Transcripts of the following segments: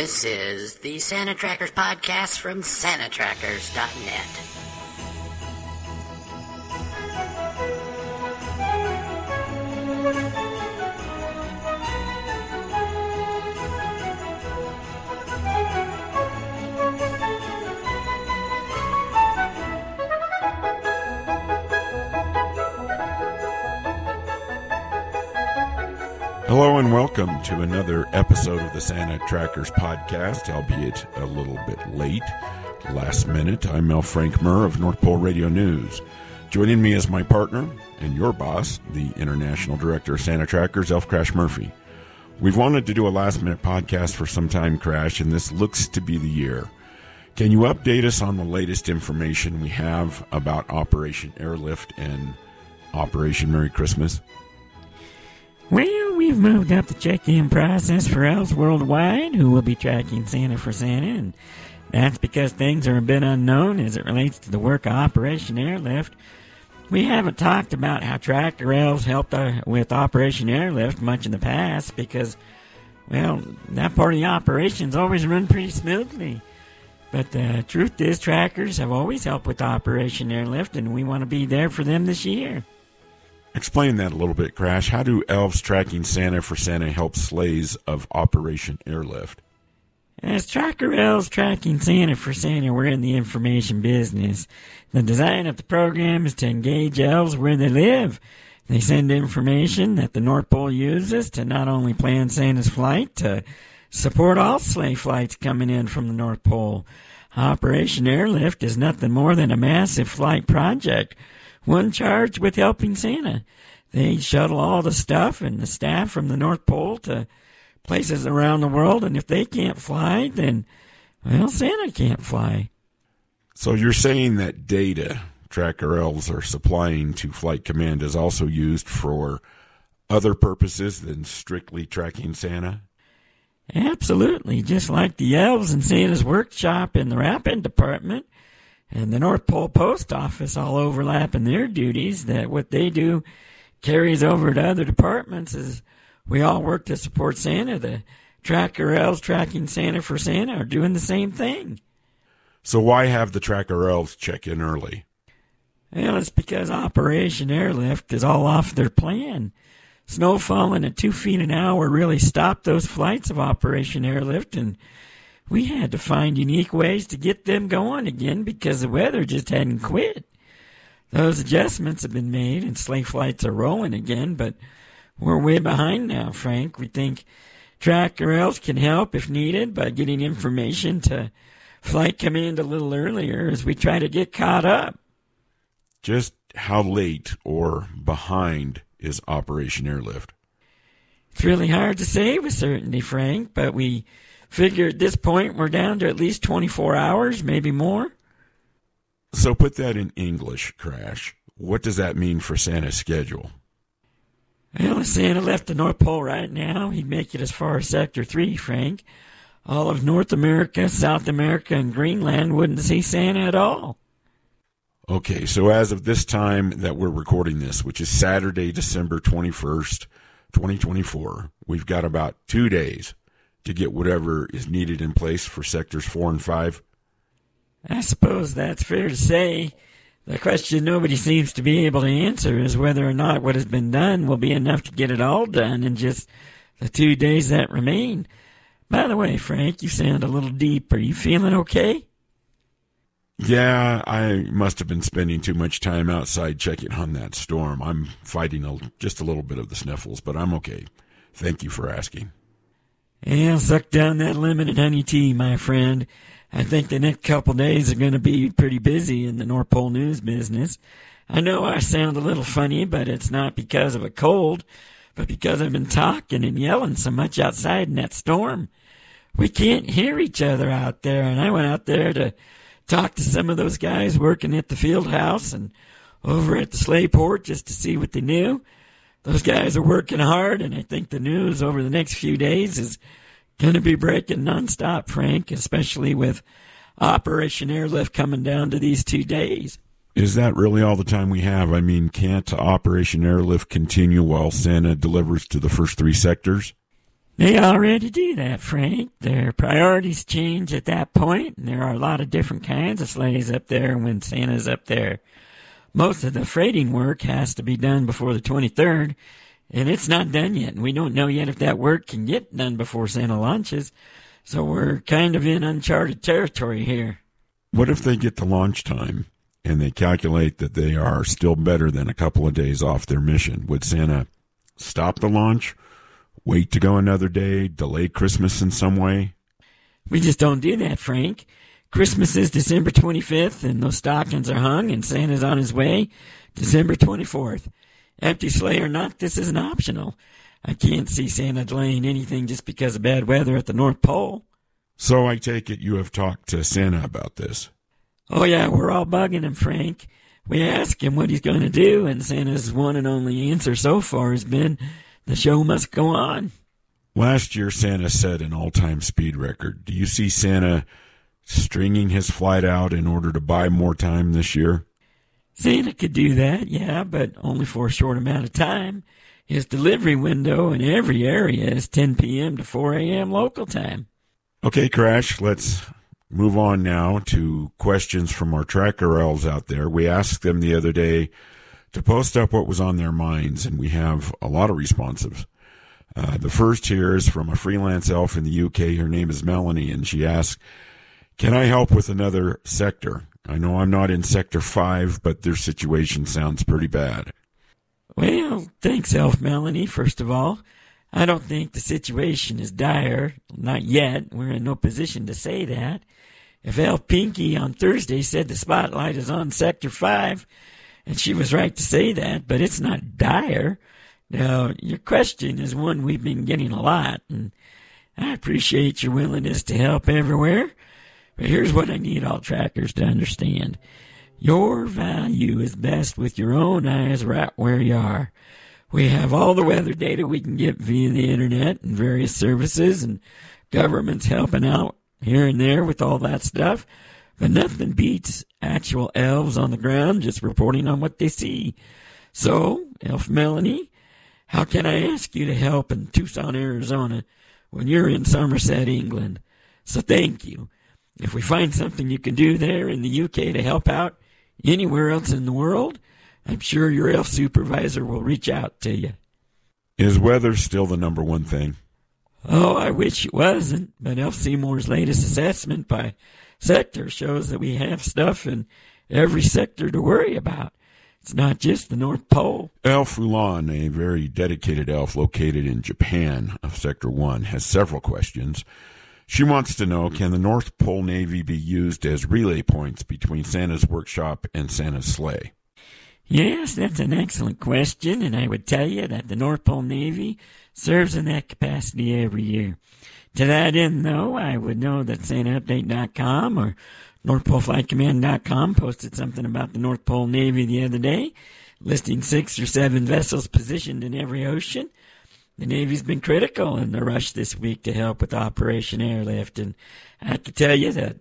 This is the Santa Trackers podcast from SantaTrackers.net. Hello and welcome to another episode of the Santa Trackers podcast, albeit a little bit late, last minute. I'm Mel Frank Murr of North Pole Radio News. Joining me is my partner and your boss, the International Director of Santa Trackers, Elf Crash Murphy. We've wanted to do a last-minute podcast for some time, Crash, and this looks to be the year. Can you update us on the latest information we have about Operation Airlift and Operation Merry Christmas? Well, we've moved up the check-in process for elves worldwide who will be tracking Santa for Santa, and that's because things are a bit unknown as it relates to the work of Operation Airlift. We haven't talked about how tracker elves helped with Operation Airlift much in the past because, well, that part of the operation's always run pretty smoothly. But the truth is, trackers have always helped with Operation Airlift, and we want to be there for them this year. Explain that a little bit, Crash. How do elves tracking Santa for Santa help sleighs of Operation Airlift? As tracker elves tracking Santa for Santa, we're in the information business. The design of the program is to engage elves where they live. They send information that the North Pole uses to not only plan Santa's flight, to support all sleigh flights coming in from the North Pole. Operation Airlift is nothing more than a massive flight project, one charged with helping Santa. They shuttle all the stuff and the staff from the North Pole to places around the world, and if they can't fly, then, well, Santa can't fly. So you're saying that data tracker elves are supplying to Flight Command is also used for other purposes than strictly tracking Santa? Absolutely, just like the elves in Santa's workshop in the wrapping department and the North Pole Post Office all overlap in their duties, that what they do carries over to other departments as we all work to support Santa. The tracker elves tracking Santa for Santa are doing the same thing. So why have the tracker elves check in early? Well, it's because Operation Airlift is all off their plan. Snow falling at 2 feet an hour really stopped those flights of Operation Airlift, and we had to find unique ways to get them going again because the weather just hadn't quit. Those adjustments have been made and sleigh flights are rolling again, but we're way behind now, Frank. We think tracker elves can help if needed by getting information to Flight Command a little earlier as we try to get caught up. Just how late or behind is Operation Airlift? It's really hard to say with certainty, Frank, but we figure at this point we're down to at least 24 hours, maybe more. So put that in English, Crash. What does that mean for Santa's schedule? Well, if Santa left the North Pole right now, he'd make it as far as Sector 3, Frank. All of North America, South America, and Greenland wouldn't see Santa at all. Okay, so as of this time that we're recording this, which is Saturday, December 21st, 2024, we've got about 2 days to get whatever is needed in place for Sectors 4 and 5? I suppose that's fair to say. The question nobody seems to be able to answer is whether or not what has been done will be enough to get it all done in just the 2 days that remain. By the way, Frank, you sound a little deep. Are you feeling okay? Yeah, I must have been spending too much time outside checking on that storm. I'm fighting just a little bit of the sniffles, but I'm okay. Thank you for asking. Yeah, suck down that lemon and honey tea, my friend. I think the next couple days are going to be pretty busy in the North Pole news business. I know I sound a little funny, but it's not because of a cold, but because I've been talking and yelling so much outside in that storm. We can't hear each other out there, and I went out there to talk to some of those guys working at the field house and over at the sleigh port just to see what they knew. Those guys are working hard, and I think the news over the next few days is going to be breaking nonstop, Frank, especially with Operation Airlift coming down to these 2 days. Is that really all the time we have? I mean, can't Operation Airlift continue while Santa delivers to the first 3 sectors? They already do that, Frank. Their priorities change at that point, and there are a lot of different kinds of sleighs up there when Santa's up there. Most of the freighting work has to be done before the 23rd, and it's not done yet, and we don't know yet if that work can get done before Santa launches, so we're kind of in uncharted territory here. What if they get to launch time and they calculate that they are still better than a couple of days off their mission? Would Santa stop the launch, wait to go another day, delay Christmas in some way? We just don't do that, Frank. Christmas is December 25th, and those stockings are hung, and Santa's on his way December 24th. Empty sleigh or not, this isn't optional. I can't see Santa delaying anything just because of bad weather at the North Pole. So I take it you have talked to Santa about this? Oh, yeah, we're all bugging him, Frank. We ask him what he's going to do, and Santa's one and only answer so far has been, the show must go on. Last year, Santa set an all-time speed record. Do you see Santa stringing his flight out in order to buy more time this year? Santa could do that, yeah, but only for a short amount of time. His delivery window in every area is 10 p.m. to 4 a.m. local time. Okay, Crash, let's move on now to questions from our tracker elves out there. We asked them the other day to post up what was on their minds, and we have a lot of responses. The first here is from a freelance elf in the UK. Her name is Melanie, and she asks, can I help with another sector? I know I'm not in Sector 5, but their situation sounds pretty bad. Well, thanks, Elf Melanie, first of all. I don't think the situation is dire. Not yet. We're in no position to say that. If Elf Pinky on Thursday said the spotlight is on Sector 5, and she was right to say that, but it's not dire. Now, your question is one we've been getting a lot, and I appreciate your willingness to help everywhere. But here's what I need all trackers to understand. Your value is best with your own eyes right where you are. We have all the weather data we can get via the internet and various services, and government's helping out here and there with all that stuff. But nothing beats actual elves on the ground just reporting on what they see. So, Elf Melanie, how can I ask you to help in Tucson, Arizona when you're in Somerset, England? So thank you. If we find something you can do there in the UK to help out anywhere else in the world, I'm sure your elf supervisor will reach out to you. Is weather still the number one thing? Oh, I wish it wasn't, but Elf Seymour's latest assessment by sector shows that we have stuff in every sector to worry about. It's not just the North Pole. Elf Ulan, a very dedicated elf located in Japan of Sector 1, has several questions. She wants to know, can the North Pole Navy be used as relay points between Santa's workshop and Santa's sleigh? Yes, that's an excellent question, and I would tell you that the North Pole Navy serves in that capacity every year. To that end, though, I would know that SantaUpdate.com or NorthPoleFlightCommand.com posted something about the North Pole Navy the other day, listing 6 or 7 vessels positioned in every ocean. The Navy's been critical in the rush this week to help with Operation Airlift, and I can tell you that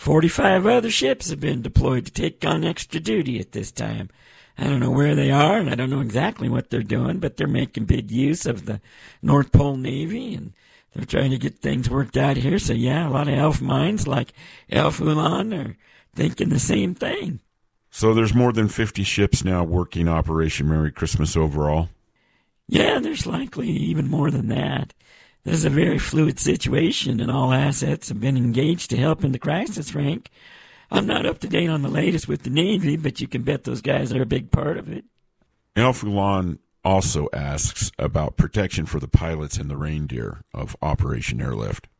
45 other ships have been deployed to take on extra duty at this time. I don't know where they are, and I don't know exactly what they're doing, but they're making big use of the North Pole Navy, and they're trying to get things worked out here. So, yeah, a lot of elf minds like Elf Ulan are thinking the same thing. So there's more than 50 ships now working Operation Merry Christmas overall? Yeah, there's likely even more than that. This is a very fluid situation, and all assets have been engaged to help in the crisis, Frank. I'm not up to date on the latest with the Navy, but you can bet those guys are a big part of it. Elf Ulan also asks about protection for the pilots and the reindeer of Operation Airlift.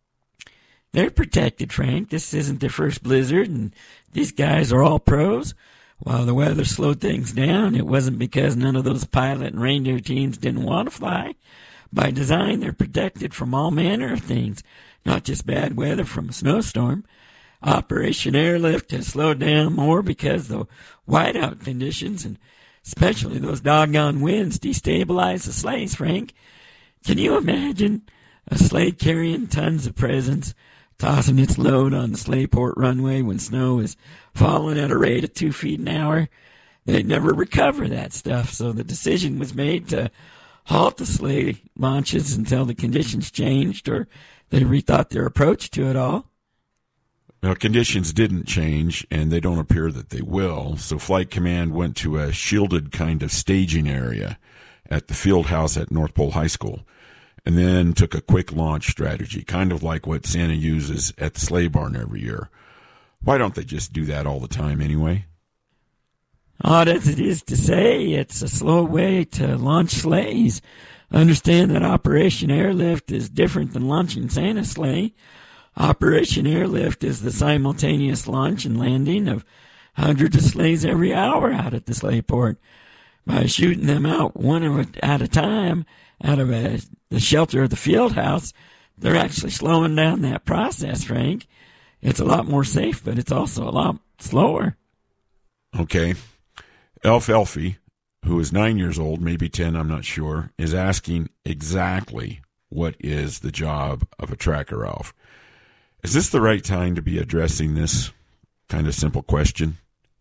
They're protected, Frank. This isn't their first blizzard, and these guys are all pros. While the weather slowed things down, it wasn't because none of those pilot and reindeer teams didn't want to fly. By design, they're protected from all manner of things, not just bad weather from a snowstorm. Operation Airlift has slowed down more because the whiteout conditions, and especially those doggone winds, destabilize the sleighs, Frank. Can you imagine a sleigh carrying tons of presents, tossing its load on the Sleighport runway when snow is falling at a rate of 2 feet an hour? They'd never recover that stuff, so the decision was made to halt the sleigh launches until the conditions changed or they rethought their approach to it all. Well, conditions didn't change, and they don't appear that they will, so Flight Command went to a shielded kind of staging area at the field house at North Pole High School, and then took a quick launch strategy, kind of like what Santa uses at the sleigh barn every year. Why don't they just do that all the time anyway? Odd as it is to say, it's a slow way to launch sleighs. Understand that Operation Airlift is different than launching Santa's sleigh. Operation Airlift is the simultaneous launch and landing of hundreds of sleighs every hour out at the sleigh port. By shooting them out one at a time out of the shelter of the field house, they're actually slowing down that process, Frank. It's a lot more safe, but it's also a lot slower. Okay. Elfie, who is 9 years old, maybe 10, I'm not sure, is asking exactly what is the job of a tracker elf. Is this the right time to be addressing this kind of simple question?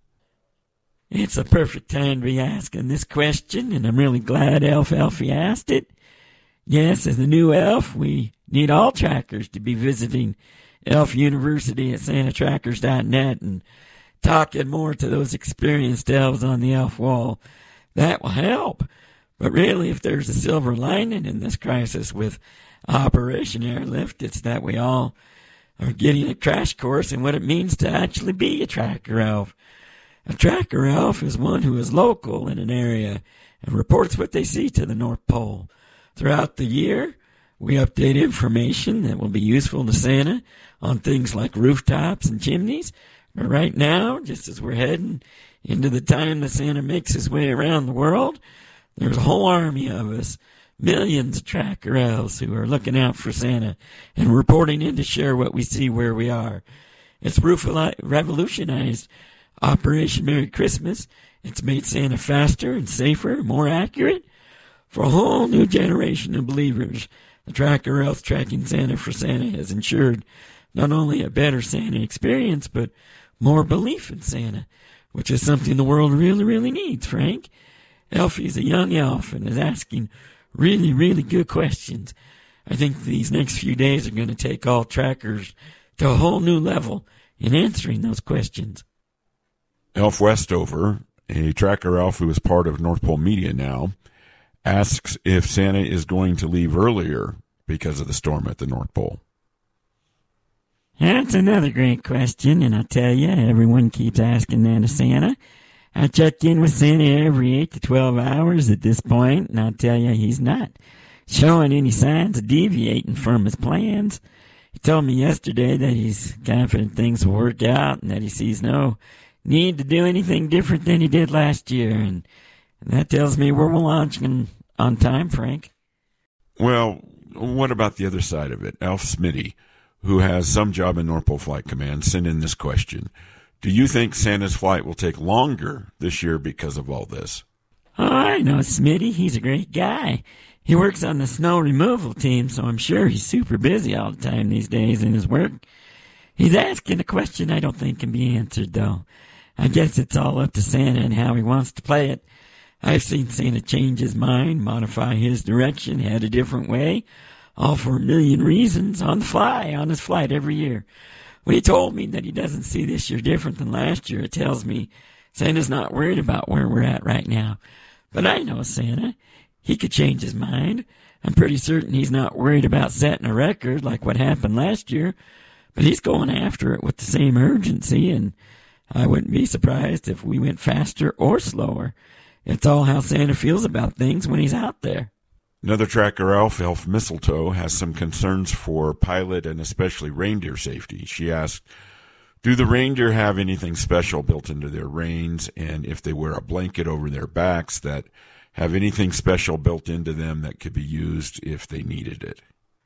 It's a perfect time to be asking this question, and I'm really glad Elfie asked it. Yes, as a new elf, we need all trackers to be visiting Elf University at SantaTrackers.net and talking more to those experienced elves on the elf wall. That will help. But really, if there's a silver lining in this crisis with Operation Airlift, it's that we all are getting a crash course in what it means to actually be a tracker elf. A tracker elf is one who is local in an area and reports what they see to the North Pole. Throughout the year, we update information that will be useful to Santa on things like rooftops and chimneys. But right now, just as we're heading into the time that Santa makes his way around the world, there's a whole army of us, millions of tracker elves who are looking out for Santa and reporting in to share what we see where we are. It's revolutionized Operation Merry Christmas. It's made Santa faster and safer, more accurate. For a whole new generation of believers, the tracker elf tracking Santa for Santa has ensured not only a better Santa experience, but more belief in Santa, which is something the world really, really needs, Frank. Elfie's a young elf and is asking really, really good questions. I think these next few days are going to take all trackers to a whole new level in answering those questions. Elf Westover, a tracker elf who is part of North Pole Media now, asks if Santa is going to leave earlier because of the storm at the North Pole. That's another great question, and I tell you, everyone keeps asking that of Santa. I check in with Santa every 8 to 12 hours at this point, and I tell you, he's not showing any signs of deviating from his plans. He told me yesterday that he's confident things will work out and that he sees no need to do anything different than he did last year, and that tells me we're launching on time, Frank. Well, what about the other side of it? Elf Smitty, who has some job in North Pole Flight Command, sent in this question. Do you think Santa's flight will take longer this year because of all this? Oh, I know Smitty. He's a great guy. He works on the snow removal team, so I'm sure he's super busy all the time these days in his work. He's asking a question I don't think can be answered, though. I guess it's all up to Santa and how he wants to play it. I've seen Santa change his mind, modify his direction, head a different way, all for a million reasons, on the fly, on his flight every year. When he told me that he doesn't see this year different than last year, it tells me Santa's not worried about where we're at right now. But I know Santa. He could change his mind. I'm pretty certain he's not worried about setting a record like what happened last year, but he's going after it with the same urgency, and I wouldn't be surprised if we went faster or slower. It's all how Santa feels about things when he's out there. Another tracker elf, Elf Mistletoe, has some concerns for pilot and especially reindeer safety. She asked, do the reindeer have anything special built into their reins, and if they wear a blanket over their backs, that have anything special built into them that could be used if they needed it?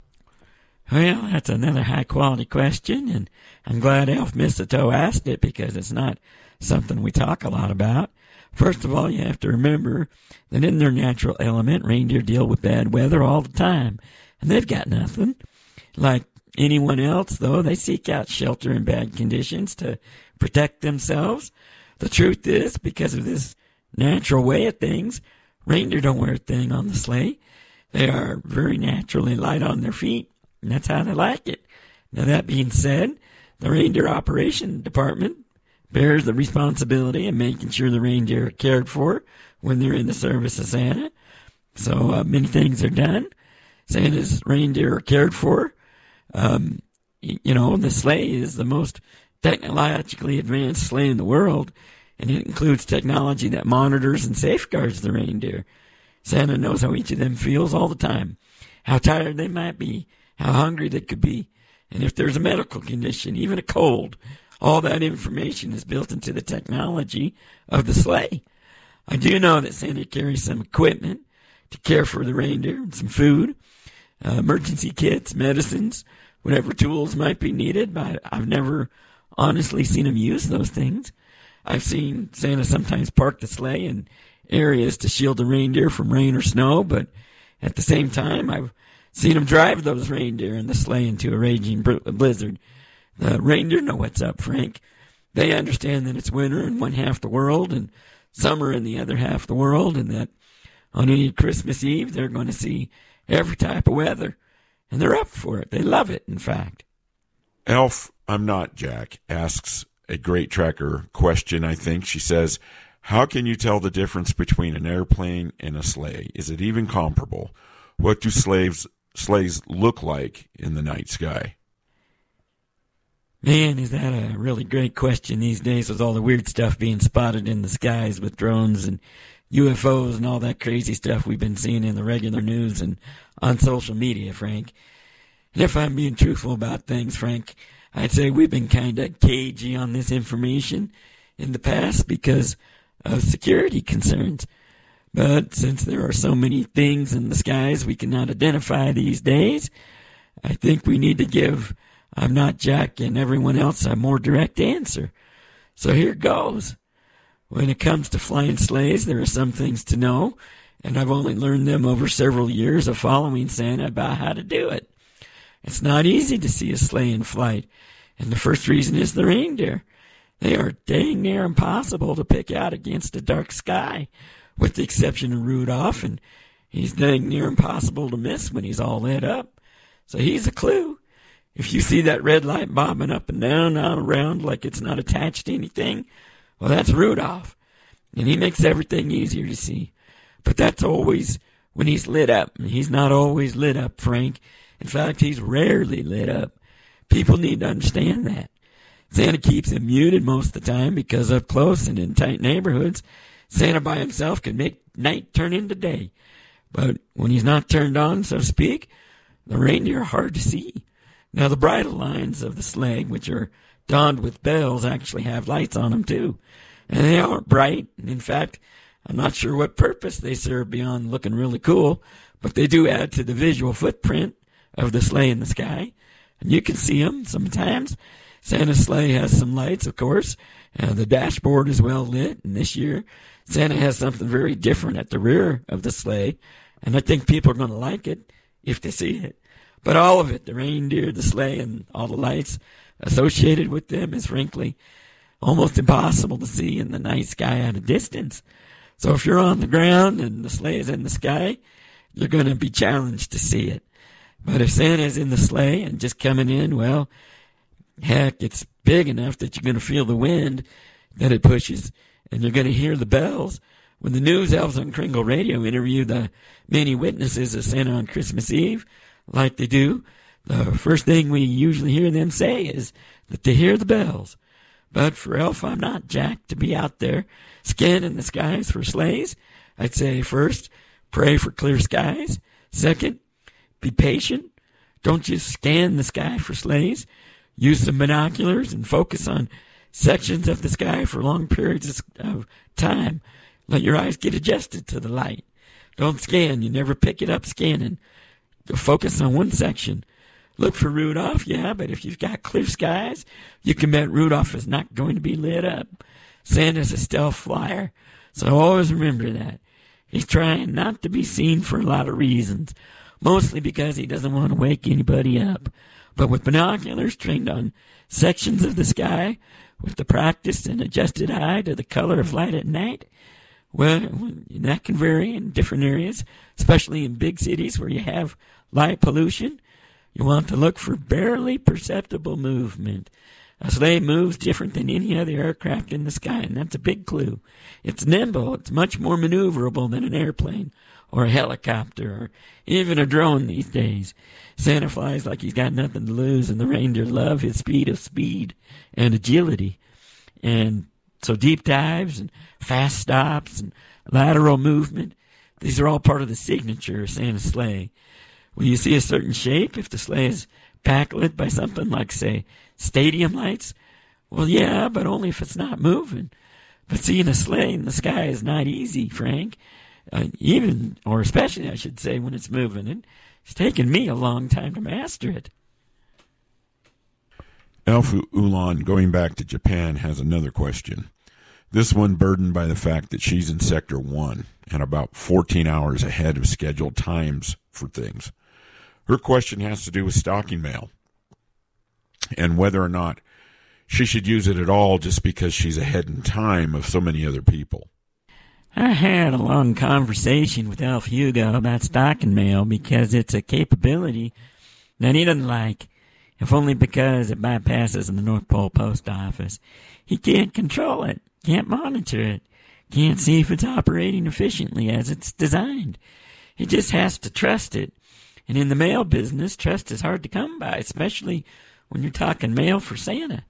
Well, that's another high-quality question, and I'm glad Elf Mistletoe asked it because it's not something we talk a lot about. First of all, you have to remember that in their natural element, reindeer deal with bad weather all the time, and they've got nothing. Like anyone else, though, they seek out shelter in bad conditions to protect themselves. The truth is, because of this natural way of things, Reindeer don't wear a thing on the sleigh. They are very naturally light on their feet, and that's how they like it. Now, that being said, the Reindeer Operation Department bears the responsibility of making sure the reindeer are cared for when they're in the service of Santa. So many things are done. Santa's reindeer are cared for. The sleigh is the most technologically advanced sleigh in the world, and it includes technology that monitors and safeguards the reindeer. Santa knows how each of them feels all the time, how tired they might be, how hungry they could be, and if there's a medical condition, even a cold. All that information is built into the technology of the sleigh. I do know that Santa carries some equipment to care for the reindeer and some food, emergency kits, medicines, whatever tools might be needed, but I've never honestly seen him use those things. I've seen Santa sometimes park the sleigh in areas to shield the reindeer from rain or snow, but at the same time, I've seen him drive those reindeer in the sleigh into a raging blizzard. The reindeer know what's up, Frank. They understand that it's winter in one half the world and summer in the other half the world, and that on any Christmas Eve, they're going to see every type of weather, and they're up for it. They love it, in fact. Elf, I'm not Jack, asks a great tracker question, I think. She says, how can you tell the difference between an airplane and a sleigh? Is it even comparable? What do sleighs look like in the night sky? Man, is that a really great question these days with all the weird stuff being spotted in the skies with drones and UFOs and all that crazy stuff we've been seeing in the regular news and on social media, Frank. And if I'm being truthful about things, Frank, I'd say we've been kind of cagey on this information in the past because of security concerns. But since there are so many things in the skies we cannot identify these days, I think we need to give I'm Not Jack and everyone else a more direct answer. So here goes. When it comes to flying sleighs, there are some things to know, and I've only learned them over several years of following Santa about how to do it. It's not easy to see a sleigh in flight, and the first reason is the reindeer. They are dang near impossible to pick out against a dark sky, with the exception of Rudolph, and he's dang near impossible to miss when he's all lit up. So he's a clue. If you see that red light bobbing up and down all around like it's not attached to anything, well, that's Rudolph, and he makes everything easier to see. But that's always when he's lit up. He's not always lit up, Frank. In fact, he's rarely lit up. People need to understand that. Santa keeps him muted most of the time because up close and in tight neighborhoods, Santa by himself can make night turn into day. But when he's not turned on, so to speak, the reindeer are hard to see. Now, the bridle lines of the sleigh, which are donned with bells, actually have lights on them, too. And they aren't bright. And in fact, I'm not sure what purpose they serve beyond looking really cool, but they do add to the visual footprint of the sleigh in the sky. And you can see them sometimes. Santa's sleigh has some lights, of course. The dashboard is well lit. And this year, Santa has something very different at the rear of the sleigh. And I think people are going to like it if they see it. But all of it, the reindeer, the sleigh, and all the lights associated with them is frankly almost impossible to see in the night sky at a distance. So if you're on the ground and the sleigh is in the sky, you're going to be challenged to see it. But if Santa's in the sleigh and just coming in, well, heck, it's big enough that you're going to feel the wind that it pushes, and you're going to hear the bells. When the news elves on Kringle Radio interview the many witnesses of Santa on Christmas Eve, like they do, the first thing we usually hear them say is that they hear the bells. But for Elf, I'm Not Jack to be out there scanning the skies for sleighs, I'd say first, pray for clear skies. Second, be patient. Don't just scan the sky for sleighs. Use some binoculars and focus on sections of the sky for long periods of time. Let your eyes get adjusted to the light. Don't scan. You never pick it up scanning. Focus on one section. Look for Rudolph, yeah, but if you've got clear skies, you can bet Rudolph is not going to be lit up. Santa's a stealth flyer, so always remember that. He's trying not to be seen for a lot of reasons, mostly because he doesn't want to wake anybody up. But with binoculars trained on sections of the sky, with the practiced and adjusted eye to the color of light at night, Well, that can vary in different areas, especially in big cities where you have light pollution. You want to look for barely perceptible movement. A sleigh moves different than any other aircraft in the sky, and that's a big clue. It's nimble. It's much more maneuverable than an airplane or a helicopter or even a drone these days. Santa flies like he's got nothing to lose, and the reindeer love his speed and agility. And so deep dives and fast stops and lateral movement, these are all part of the signature of Santa's sleigh. When you see a certain shape, if the sleigh is backlit by something like, say, stadium lights, well, yeah, but only if it's not moving. But seeing a sleigh in the sky is not easy, Frank. Especially, I should say, when it's moving. It's taken me a long time to master it. Elf Ulan, going back to Japan, has another question. This one burdened by the fact that she's in Sector 1 and about 14 hours ahead of scheduled times for things. Her question has to do with stocking mail and whether or not she should use it at all just because she's ahead in time of so many other people. I had a long conversation with Elf Hugo about stocking mail because it's a capability that he doesn't like, if only because it bypasses the North Pole Post Office. He can't control it, can't monitor it, can't see if it's operating efficiently as it's designed. He just has to trust it. And in the mail business, trust is hard to come by, especially when you're talking mail for Santa.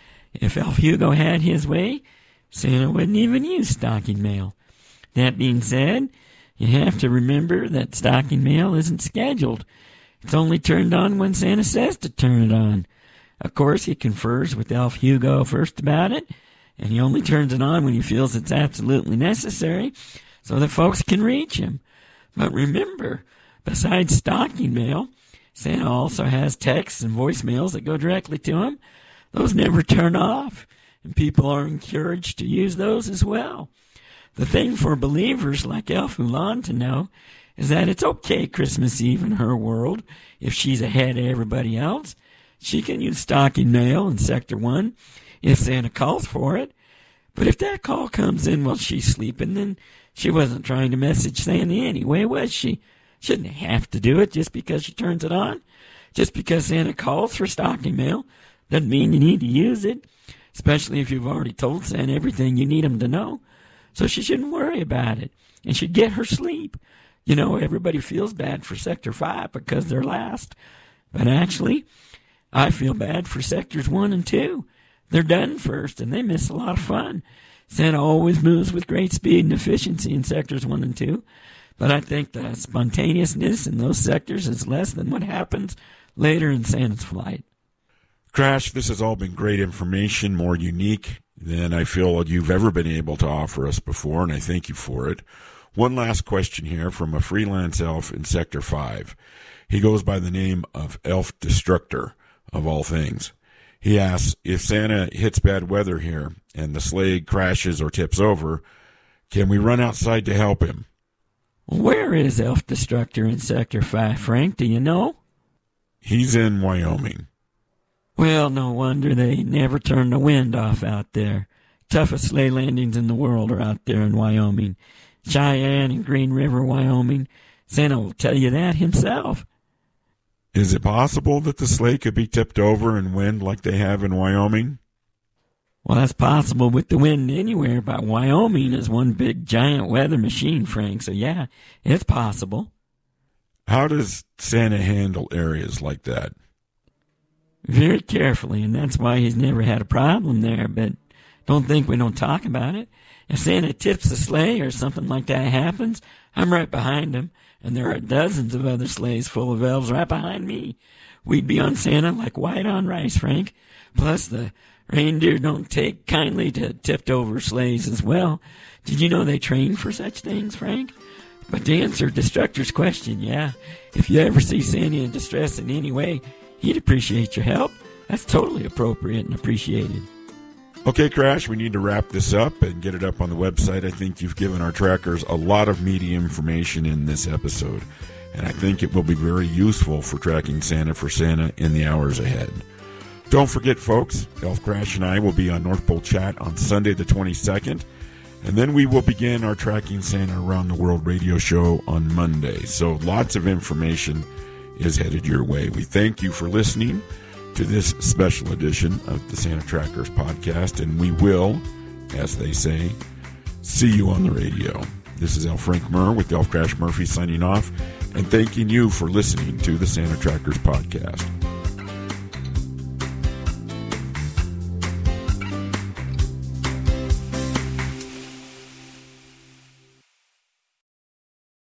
If Elf Hugo had his way, Santa wouldn't even use stocking mail. That being said, you have to remember that stocking mail isn't scheduled. It's only turned on when Santa says to turn it on. Of course, he confers with Elf Hugo first about it, and he only turns it on when he feels it's absolutely necessary so that folks can reach him. But remember, besides stocking mail, Santa also has texts and voicemails that go directly to him. Those never turn off, and people are encouraged to use those as well. The thing for believers like Elf Ulan to know is that it's okay Christmas Eve in her world if she's ahead of everybody else. She can use stocking mail in Sector 1 if Santa calls for it. But if that call comes in while she's sleeping, then she wasn't trying to message Santa anyway, was she? Shouldn't have to do it just because she turns it on. Just because Santa calls for stocking mail doesn't mean you need to use it, especially if you've already told Santa everything you need him to know. So she shouldn't worry about it and should get her sleep. You know, everybody feels bad for Sector 5 because they're last. But actually, I feel bad for Sectors 1 and 2. They're done first and they miss a lot of fun. Santa always moves with great speed and efficiency in Sectors 1 and 2. But I think the spontaneousness in those sectors is less than what happens later in Santa's flight. Crash, this has all been great information, more unique than I feel you've ever been able to offer us before, and I thank you for it. One last question here from a freelance elf in Sector 5. He goes by the name of Elf Destructor, of all things. He asks, if Santa hits bad weather here and the sleigh crashes or tips over, can we run outside to help him? Where is Elf Destructor in Sector 5, Frank? Do you know? He's in Wyoming. Well, no wonder they never turn the wind off out there. Toughest sleigh landings in the world are out there in Wyoming. Cheyenne and Green River, Wyoming. Santa will tell you that himself. Is it possible that the sleigh could be tipped over in wind like they have in Wyoming? Well, that's possible with the wind anywhere, but Wyoming is one big giant weather machine, Frank, so yeah, it's possible. How does Santa handle areas like that? Very carefully, and that's why he's never had a problem there, but don't think we don't talk about it. If Santa tips the sleigh or something like that happens, I'm right behind him, and there are dozens of other sleighs full of elves right behind me. We'd be on Santa like white on rice, Frank. Plus, the reindeer don't take kindly to tipped-over sleighs as well. Did you know they train for such things, Frank? But to answer Destructor's question, yeah, if you ever see Santa in distress in any way, he'd appreciate your help. That's totally appropriate and appreciated. Okay, Crash, we need to wrap this up and get it up on the website. I think you've given our trackers a lot of meaty information in this episode, and I think it will be very useful for tracking Santa for Santa in the hours ahead. Don't forget, folks, Elf Crash and I will be on North Pole Chat on Sunday the 22nd And then we will begin our Tracking Santa Around the World radio show on Monday. So lots of information is headed your way. We thank you for listening to this special edition of the Santa Trackers podcast, and we will, as they say, see you on the radio. This is L. Frank Murr with Elf Crash Murphy signing off and thanking you for listening to the Santa Trackers podcast.